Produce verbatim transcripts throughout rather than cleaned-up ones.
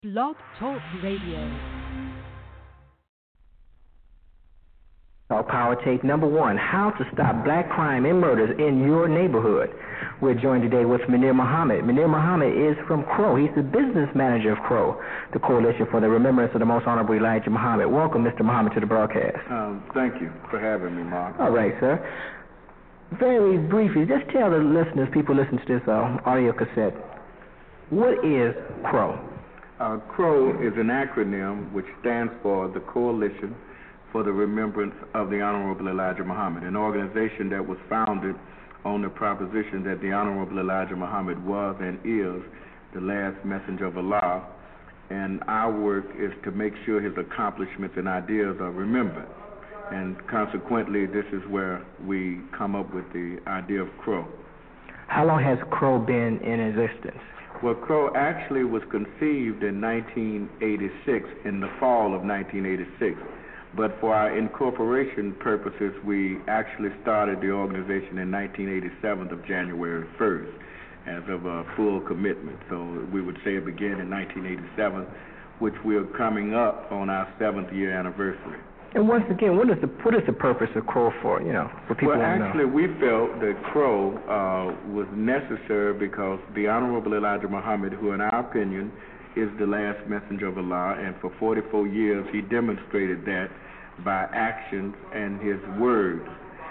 Blog Talk Radio. Talk Power Take number one, how to stop black crime and murders in your neighborhood. We're joined today with Munir Muhammad. Munir Muhammad is from CROW. He's the business manager of CROW, the Coalition for the Remembrance of the Most Honorable Elijah Muhammad. Welcome, Mister Muhammad, to the broadcast. Um, thank you for having me, Mark. All right, sir. Very briefly, just tell the listeners, people listening to this uh, audio cassette, what is CROW? Uh, CROW is an acronym which stands for the Coalition for the Remembrance of the Honorable Elijah Muhammad, an organization that was founded on the proposition that the Honorable Elijah Muhammad was and is the last messenger of Allah, and our work is to make sure his accomplishments and ideas are remembered. And consequently, this is where we come up with the idea of CROW. How long has CROW been in existence? Well, CROW actually was conceived in nineteen eighty-six, in the fall of nineteen eighty-six. But for our incorporation purposes, we actually started the organization in nineteen eighty-seven of January first as of a full commitment. So we would say it began in nineteen eighty-seven, which we're coming up on our seventh year anniversary. And once again, what is the what is the purpose of CROW for? You know, for people well, to know. actually, we felt that CROW uh, was necessary because the Honorable Elijah Muhammad, who in our opinion is the last messenger of Allah, and for forty-four years he demonstrated that by actions and his words.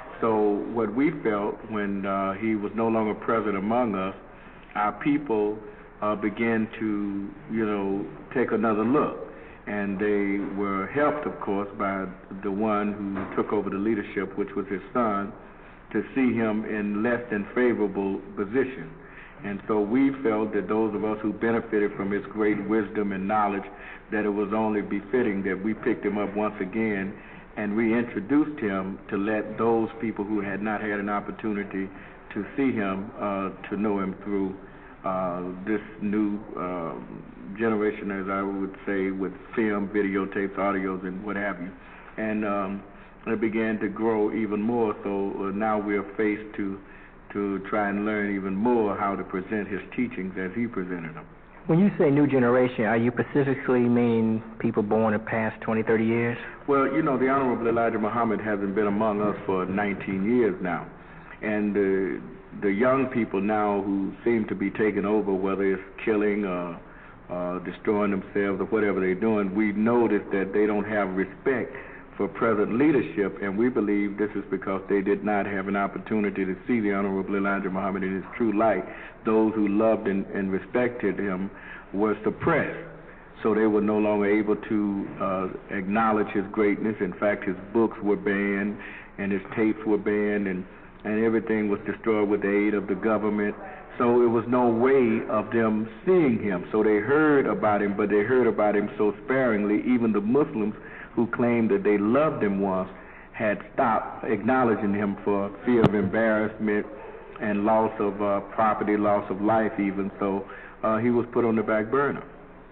So what we felt when uh, he was no longer present among us, our people uh, began to, you know, take another look. And they were helped, of course, by the one who took over the leadership, which was his son, to see him in less than favorable position. And so we felt that those of us who benefited from his great wisdom and knowledge, that it was only befitting that we picked him up once again and reintroduced him to let those people who had not had an opportunity to see him, uh, to know him through uh, this new uh, generation, as I would say, with film, videotapes, audios, and what have you. And um, it began to grow even more, so uh, now we're faced to to try and learn even more how to present his teachings as he presented them. When you say new generation, are you specifically mean people born in the past twenty, thirty years? Well, you know, the Honorable Elijah Muhammad hasn't been among us for nineteen years now. And uh, the young people now who seem to be taking over, whether it's killing or uh, destroying themselves or whatever they're doing, we noticed that they don't have respect for present leadership, and we believe this is because they did not have an opportunity to see the Honorable Elijah Muhammad in his true light. Those who loved and, and respected him were suppressed, so they were no longer able to uh, acknowledge his greatness. In fact, his books were banned, and his tapes were banned, and, and everything was destroyed with the aid of the government. So it was no way of them seeing him. So they heard about him, but they heard about him so sparingly. Even the Muslims who claimed that they loved him once had stopped acknowledging him for fear of embarrassment and loss of uh, property, loss of life even. So uh, he was put on the back burner.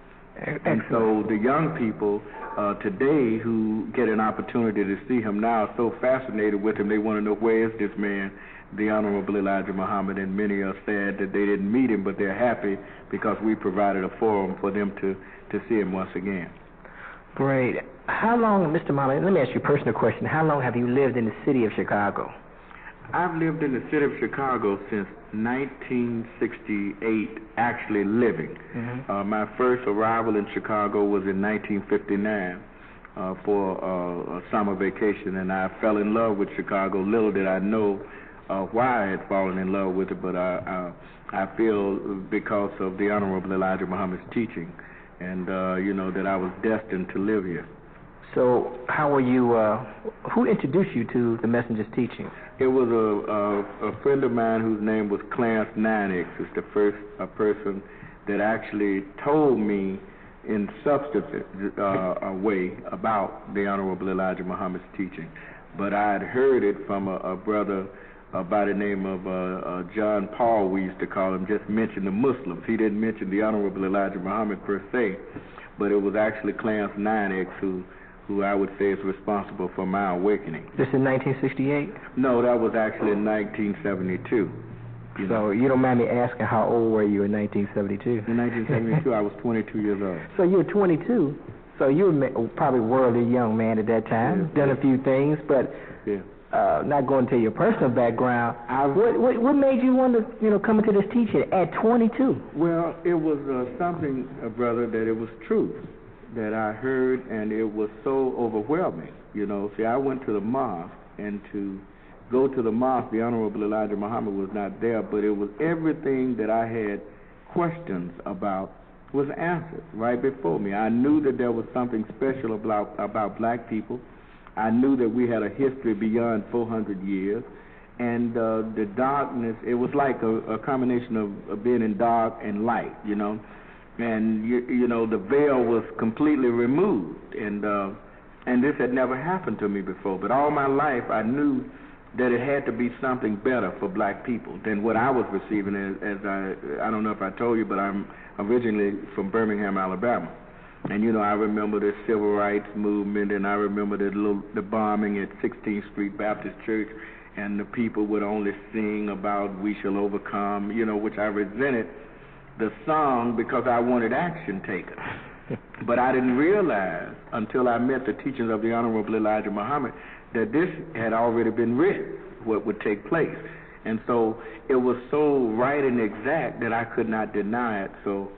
And so the young people uh, today who get an opportunity to see him now are so fascinated with him, they want to know, where is this man, the Honorable Elijah Muhammad? And many are sad that they didn't meet him, but they're happy because we provided a forum for them to, to see him once again. Great. How long, Mister Muhammad, let me ask you a personal question. How long have you lived in the city of Chicago? I've lived in the city of Chicago since nineteen sixty-eight, actually living. Mm-hmm. Uh, my first arrival in Chicago was in nineteen fifty-nine uh, for uh, a summer vacation, and I fell in love with Chicago. Little did I know uh, why I had fallen in love with it, but I, I, I feel because of the Honorable Elijah Muhammad's teaching, and uh, you know, that I was destined to live here. So how were you, uh, who introduced you to the Messenger's teachings? It was a, a, a friend of mine whose name was Clarence Ninex, who's the first a person that actually told me in substance uh, a way about the Honorable Elijah Muhammad's teaching. But I had heard it from a, a brother uh, by the name of uh, uh, John Paul, we used to call him, just mention the Muslims. He didn't mention the Honorable Elijah Muhammad per se, but it was actually Clarence Ninex who who I would say is responsible for my awakening. This in nineteen sixty-eight? No, that was actually in nineteen seventy-two. You so know? you don't mind me asking, how old were you in nineteen seventy-two? In nineteen seventy-two, I was twenty-two years old. So you were twenty-two. So you were ma- probably a worldly young man at that time, yeah, done yeah. a few things, but Yeah. uh, not going to your personal background. I, What, what what made you want to, you know, come into this teaching at twenty-two? Well, it was uh, something, uh, brother, that it was truth that I heard, and it was so overwhelming. You know, see, I went to the mosque, and to go to the mosque, the Honorable Elijah Muhammad was not there, but it was everything that I had questions about was answered right before me. I knew that there was something special about about black people. I knew that we had a history beyond four hundred years, and uh, the darkness, it was like a, a combination of, of being in dark and light, you know, and you, you know, the veil was completely removed, and uh, and this had never happened to me before. But all my life I knew that it had to be something better for black people than what I was receiving. As, as I, I don't know if I told you, but I'm originally from Birmingham, Alabama. And, you know, I remember the civil rights movement, and I remember the, little, the bombing at sixteenth Street Baptist Church, and the people would only sing about "We Shall Overcome," you know, which I resented the song because I wanted action taken. But I didn't realize until I met the teachings of the Honorable Elijah Muhammad that this had already been written, what would take place. And so it was so right and exact that I could not deny it. So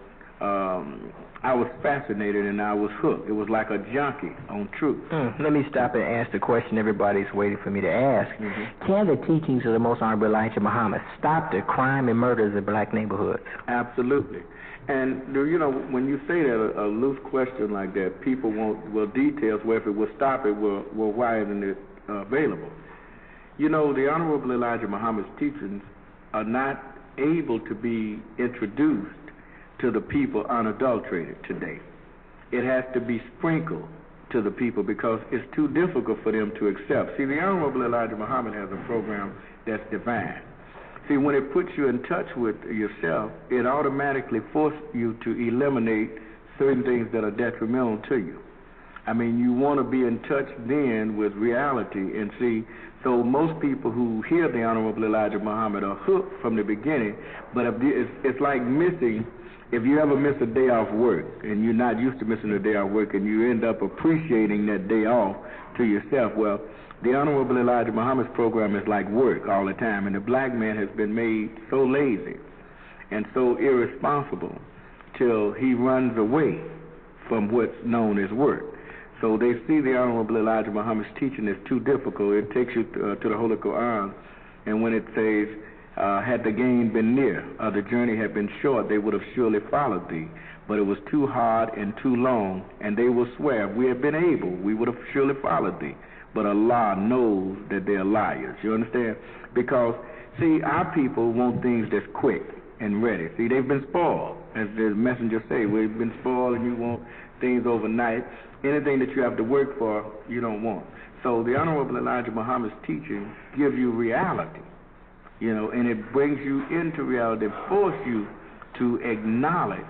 um, I was fascinated and I was hooked. It was like a junkie on truth. Mm, let me stop and ask the question everybody's waiting for me to ask. Mm-hmm. Can the teachings of the Most Honorable Elijah Muhammad stop the crime and murders in black neighborhoods? Absolutely. And, you know, when you say that, a, a loose question like that, people want, well, details, well, if it will stop it, well, well why isn't it uh, available? You know, the Honorable Elijah Muhammad's teachings are not able to be introduced to the people unadulterated today. It has to be sprinkled to the people because it's too difficult for them to accept. See, the Honorable Elijah Muhammad has a program that's divine. See, when it puts you in touch with yourself, it automatically forces you to eliminate certain things that are detrimental to you. I mean, you want to be in touch then with reality and see. So most people who hear the Honorable Elijah Muhammad are hooked from the beginning, but it's, it's like missing, if you ever miss a day off work and you're not used to missing a day off work and you end up appreciating that day off to yourself, well, the Honorable Elijah Muhammad's program is like work all the time, and the black man has been made so lazy and so irresponsible till he runs away from what's known as work. So they see the Honorable Elijah Muhammad's teaching is too difficult. It takes you to, uh, to the Holy Quran, and when it says, uh, had the gain been near, or the journey had been short, they would have surely followed thee. But it was too hard and too long, and they will swear, if we had been able, we would have surely followed thee. But Allah knows that they're liars. You understand? Because, see, our people want things that's quick and ready. See, they've been spoiled. As the messenger say, we've been spoiled and you want things overnight. Anything that you have to work for, you don't want. So the Honorable Elijah Muhammad's teaching gives you reality, you know, and it brings you into reality, force you to acknowledge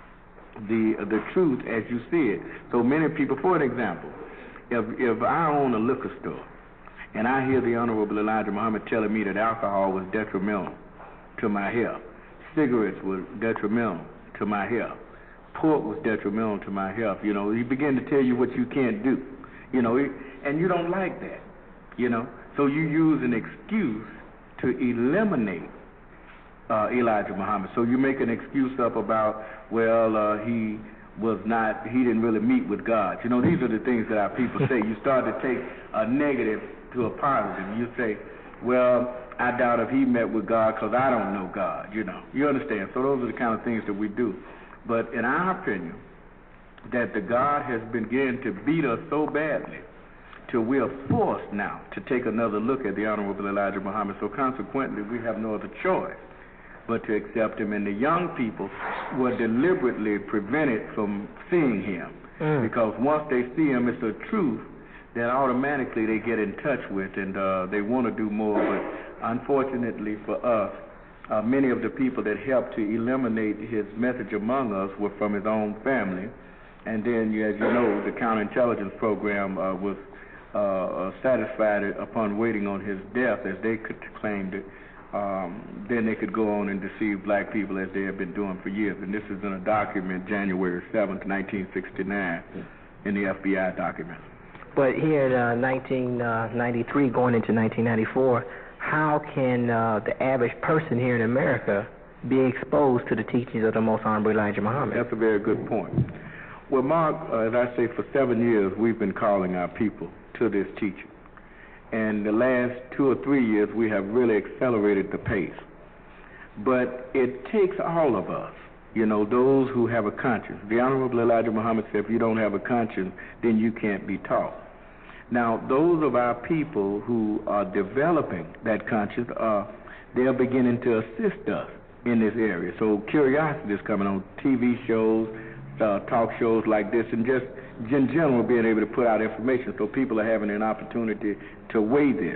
the the truth as you see it. So many people, for an example, If if I own a liquor store and I hear the Honorable Elijah Muhammad telling me that alcohol was detrimental to my health, cigarettes were detrimental to my health, pork was detrimental to my health, you know, he begin to tell you what you can't do, you know, and you don't like that, you know, so you use an excuse to eliminate uh, Elijah Muhammad. So you make an excuse up about, well, uh, he was not, he didn't really meet with God. You know, these are the things that our people say. You start to take a negative to a positive. You say, well, I doubt if he met with God because I don't know God, you know. You understand? So those are the kind of things that we do. But in our opinion, that the God has begun to beat us so badly till we are forced now to take another look at the Honorable Elijah Muhammad. So consequently, we have no other choice but to accept him. And the young people were deliberately prevented from seeing him. Mm. Because once they see him, it's a truth that automatically they get in touch with, and uh, they want to do more. But unfortunately for us, uh, many of the people that helped to eliminate his message among us were from his own family. And then, as you know, the counterintelligence program uh, was uh, uh, satisfied upon waiting on his death, as they could claim it, um, then they could go on and deceive black people as they have been doing for years. And this is in a document, January seventh, nineteen sixty-nine, in the F B I document. But here in uh, nineteen ninety-three, going into nineteen ninety-four, how can uh, the average person here in America be exposed to the teachings of the Most Honorable Elijah Muhammad? That's a very good point. Well, Mark, uh, as I say, for seven years we've been calling our people to this teaching. And the last two or three years we have really accelerated the pace. But it takes all of us, you know, those who have a conscience. The Honorable Elijah Muhammad said, if you don't have a conscience, then you can't be taught. Now, those of our people who are developing that conscience, uh, they're beginning to assist us in this area. So curiosity is coming on T V shows, uh, talk shows like this, and just in general being able to put out information so people are having an opportunity to weigh this.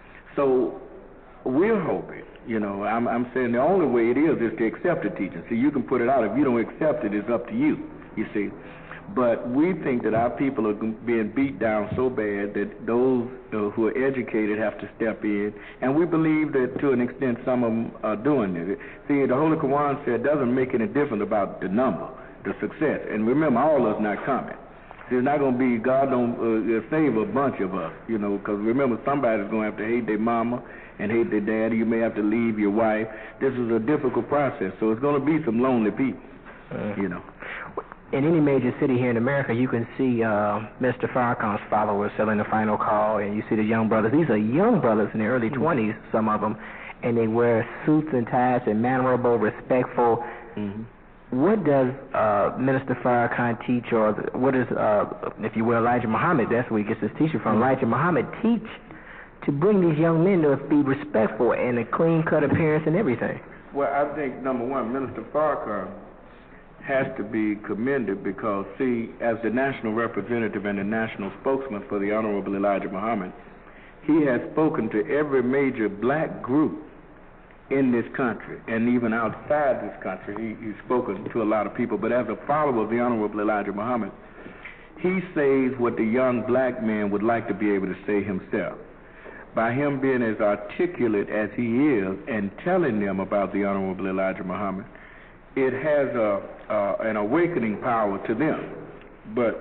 So we're hoping, you know, I'm, I'm saying the only way it is is to accept the teaching. See, you can put it out. If you don't accept it, it's up to you, you see. But we think that our people are being beat down so bad that those uh, who are educated have to step in, and we believe that to an extent some of them are doing it. See, the Holy Quran said it doesn't make any difference about the number, the success. And remember, all of us not coming. There's not going to be, God don't uh, save a bunch of us, you know, because remember, somebody's going to have to hate their mama and hate their daddy. You may have to leave your wife. This is a difficult process, so it's going to be some lonely people, uh, you know. In any major city here in America, you can see uh, Mister Farrakhan's followers selling the final call, and you see the young brothers. These are young brothers in their early mm-hmm. twenties, some of them, and they wear suits and ties and mannerable, respectful. Mm-hmm. What does uh, Minister Farrakhan teach, or the, what is, uh, if you will, Elijah Muhammad, that's where he gets his teaching from, mm-hmm. Elijah Muhammad teach to bring these young men to be respectful and a clean-cut appearance and everything? Well, I think, number one, Minister Farrakhan has to be commended because, see, as the national representative and the national spokesman for the Honorable Elijah Muhammad, he has spoken to every major black group in this country, and even outside this country. He, he's spoken to a lot of people, but as a follower of the Honorable Elijah Muhammad, he says what the young black man would like to be able to say himself. By him being as articulate as he is and telling them about the Honorable Elijah Muhammad, it has a, uh, an awakening power to them. But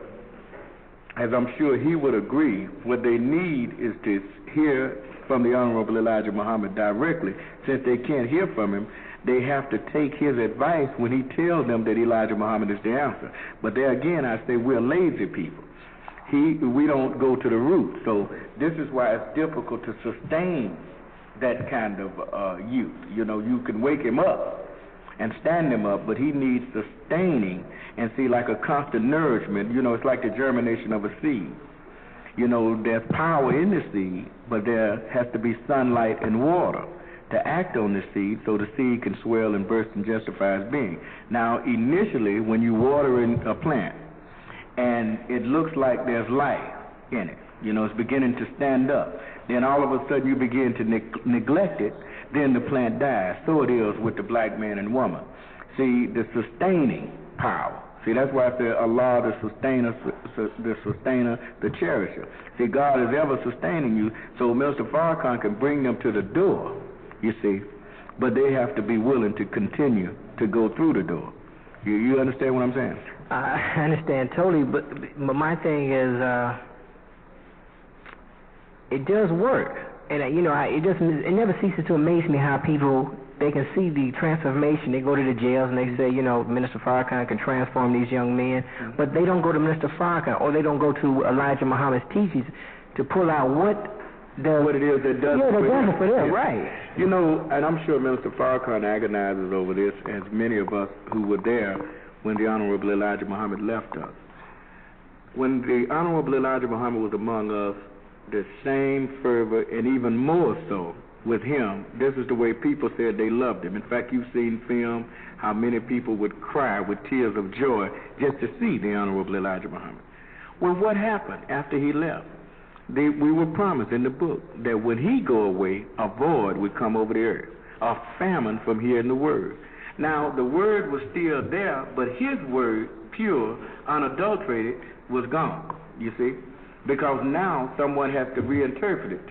as I'm sure he would agree, what they need is to hear from the Honorable Elijah Muhammad directly. Since they can't hear from him, they have to take his advice when he tells them that Elijah Muhammad is the answer. But there again, I say we're lazy people. He, we don't go to the root. So this is why it's difficult to sustain that kind of uh, youth. You know, you can wake him up and stand him up, but he needs sustaining and see, like a constant nourishment. You know, it's like the germination of a seed. You know, there's power in the seed, but there has to be sunlight and water to act on the seed so the seed can swell and burst and justify its being. Now, initially, when you water in a plant and it looks like there's life in it, you know, it's beginning to stand up, then all of a sudden you begin to ne- neglect it, then the plant dies. So it is with the black man and woman. See, the sustaining power. See, that's why I say Allah, the sustainer, the sustainer, the cherisher. See, God is ever sustaining you, so Mister Farrakhan can bring them to the door, you see, but they have to be willing to continue to go through the door. You, you understand what I'm saying? I understand totally, but, but my thing is, uh, it does work. And, uh, you know, I, it just it never ceases to amaze me how people, they can see the transformation. They go to the jails and they say, you know, Minister Farrakhan can transform these young men, mm-hmm. but they don't go to Minister Farrakhan, or they don't go to Elijah Muhammad's teachings to pull out what the... What it is that does yeah, it for them. for them, yeah. right. You know, and I'm sure Minister Farrakhan agonizes over this, as many of us who were there when the Honorable Elijah Muhammad left us. When the Honorable Elijah Muhammad was among us, the same fervor, and even more so with him, this is the way people said they loved him. In fact, you've seen film how many people would cry with tears of joy just to see the Honorable Elijah Muhammad. Well, what happened after he left? They, we were promised in the book that when he go away, a void would come over the earth, a famine from hearing the word. Now, the word was still there, but his word, pure, unadulterated, was gone, you see? Because now someone has to reinterpret it to you.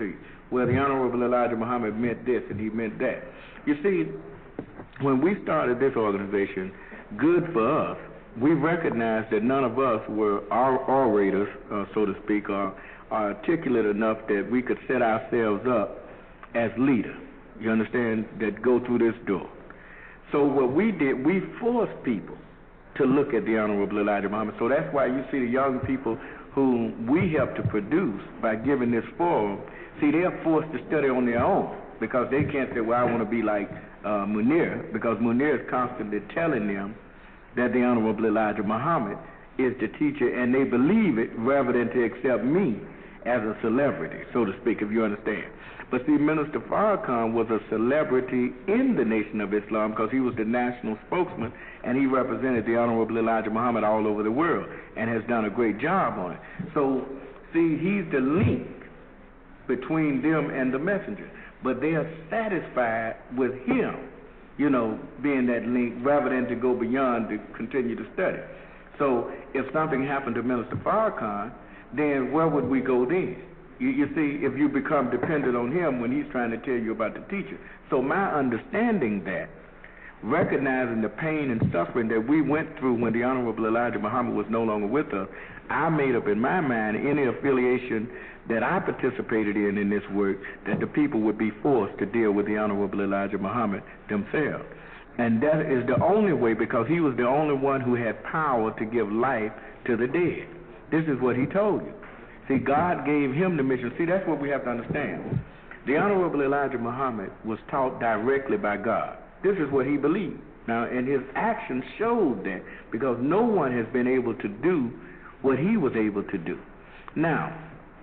well, the Honorable Elijah Muhammad meant this and he meant that. You see, when we started this organization, Good for Us, we recognized that none of us were our orators, uh, so to speak, or articulate enough that we could set ourselves up as leaders, you understand, that go through this door. So what we did, we forced people to look at the Honorable Elijah Muhammad. So that's why you see the young people whom we help to produce by giving this forum, see, they're forced to study on their own because they can't say, well, I want to be like uh, Munir, because Munir is constantly telling them that the Honorable Elijah Muhammad is the teacher, and they believe it rather than to accept me as a celebrity, so to speak, if you understand. But see, Minister Farrakhan was a celebrity in the Nation of Islam because he was the national spokesman, and he represented the Honorable Elijah Muhammad all over the world and has done a great job on it. So, see, he's the link between them and the messenger. But they are satisfied with him, you know, being that link rather than to go beyond to continue to study. So if something happened to Minister Farrakhan, then where would we go then? You, you see, if you become dependent on him when he's trying to tell you about the teacher. So my understanding that, recognizing the pain and suffering that we went through when the Honorable Elijah Muhammad was no longer with us, I made up in my mind any affiliation that I participated in in this work, that the people would be forced to deal with the Honorable Elijah Muhammad themselves. And that is the only way, because he was the only one who had power to give life to the dead. This is what he told you. See, God gave him the mission. See, that's what we have to understand. The Honorable Elijah Muhammad was taught directly by God. This is what he believed. Now, and his actions showed that, because no one has been able to do what he was able to do. Now,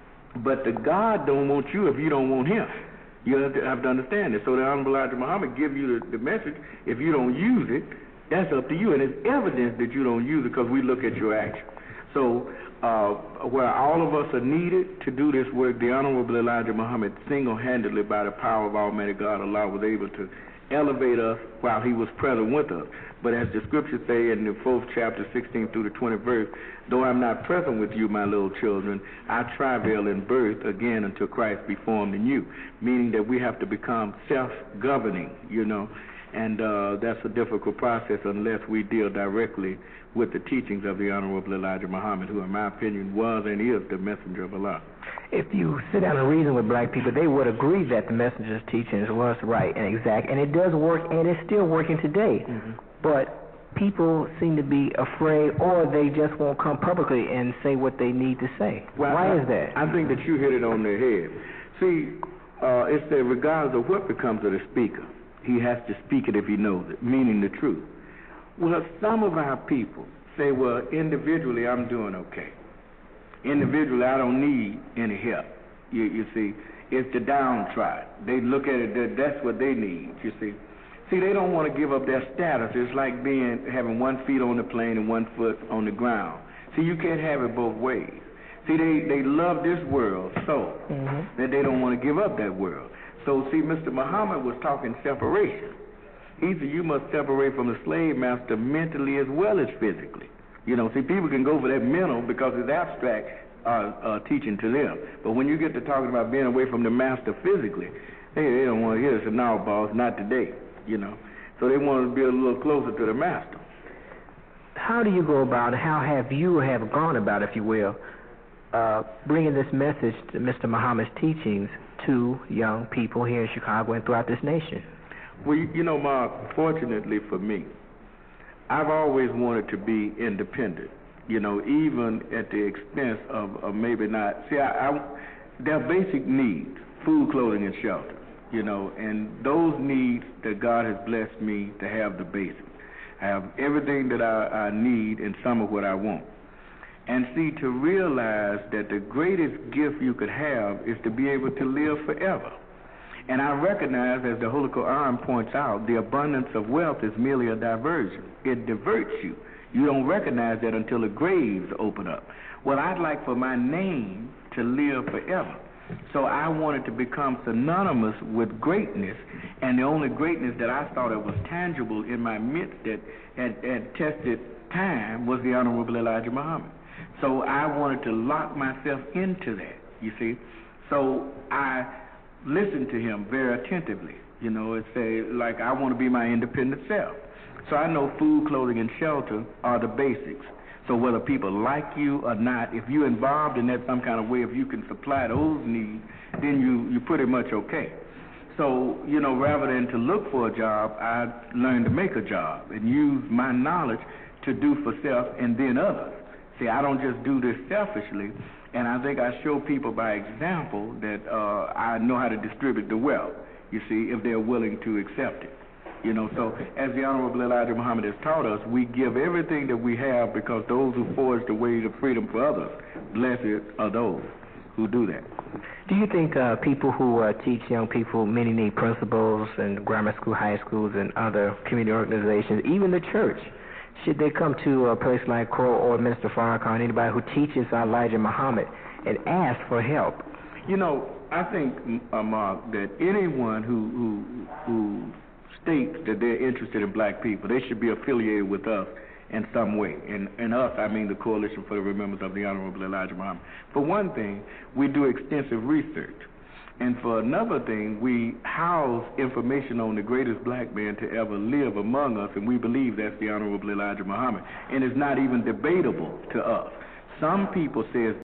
but the God don't want you if you don't want him. You have to, have to understand this. So the Honorable Elijah Muhammad give you the, the message. If you don't use it, that's up to you. And it's evidence that you don't use it because we look at your action. So uh, where all of us are needed to do this work, the Honorable Elijah Muhammad single-handedly, by the power of Almighty God, Allah, was able to elevate us while he was present with us. But as the scriptures say in the fourth chapter, sixteen through the twentieth verse, though I'm not present with you, my little children, I travail in birth again until Christ be formed in you. Meaning that we have to become self-governing, you know, and uh, that's a difficult process unless we deal directly with the teachings of the Honorable Elijah Muhammad, who in my opinion was and is the messenger of Allah. If you sit down and reason with black people, they would agree that the messenger's teachings was right and exact, and it does work, and it's still working today. Mm-hmm. But people seem to be afraid, or they just won't come publicly and say what they need to say. Well, Why I, is that? I think that you hit it on the head. See, uh, it's that regardless of what becomes of the speaker, he has to speak it if he knows it, meaning the truth. Well, some of our people say, well, individually, I'm doing okay. Individually, I don't need any help. You, you see, it's the downtrodden. They look at it, that that's what they need, you see. See, they don't want to give up their status. It's like being having one feet on the plane and one foot on the ground. See, you can't have it both ways. See, they, they love this world so mm-hmm. that they don't want to give up that world. So, see, Mister Muhammad was talking separation. He said you must separate from the slave master mentally as well as physically. You know, see, people can go for that mental because it's abstract uh, uh, teaching to them. But when you get to talking about being away from the master physically, they, they don't want to hear this. No, boss, not today, you know. So they want to be a little closer to the master. How do you go about, how have you have gone about, if you will, uh, bringing this message to Mister Muhammad's teachings to young people here in Chicago and throughout this nation? Well, you know, Mark, fortunately for me, I've always wanted to be independent, you know, even at the expense of, of maybe not. See, I, I, they're basic needs, food, clothing, and shelter, you know, and those needs that God has blessed me to have the basics. I have everything that I, I need and some of what I want. And see, to realize that the greatest gift you could have is to be able to live forever. And I recognize, as the Holy Quran points out, the abundance of wealth is merely a diversion. It diverts you. You don't recognize that until the graves open up. Well, I'd like for my name to live forever. So I wanted to become synonymous with greatness, and the only greatness that I thought it was tangible in my midst that had, had tested time was the Honorable Elijah Muhammad. So I wanted to lock myself into that, you see. So I listen to him very attentively, you know, and say, like, I want to be my independent self. So I know food, clothing, and shelter are the basics. So whether people like you or not, if you're involved in that some kind of way, if you can supply those needs, then you, you're pretty much okay. So, you know, rather than to look for a job, I learned to make a job and use my knowledge to do for self and then others. See, I don't just do this selfishly, and I think I show people by example that uh, I know how to distribute the wealth, you see, if they're willing to accept it. You know, so as the Honorable Elijah Muhammad has taught us, we give everything that we have because those who forge the way to freedom for others, blessed are those who do that. Do you think uh, people who uh, teach young people many need principals in grammar school, high schools, and other community organizations, even the church, should they come to a place like Crow or Minister Farrakhan, anybody who teaches Elijah Muhammad, and ask for help? You know, I think, uh, Mark, that anyone who, who, who states that they're interested in black people, they should be affiliated with us in some way. And, and us, I mean the Coalition for the Remembrance of the Honorable Elijah Muhammad. For one thing, we do extensive research. And for another thing, we house information on the greatest black man to ever live among us, and we believe that's the Honorable Elijah Muhammad. And it's not even debatable to us. Some people say it's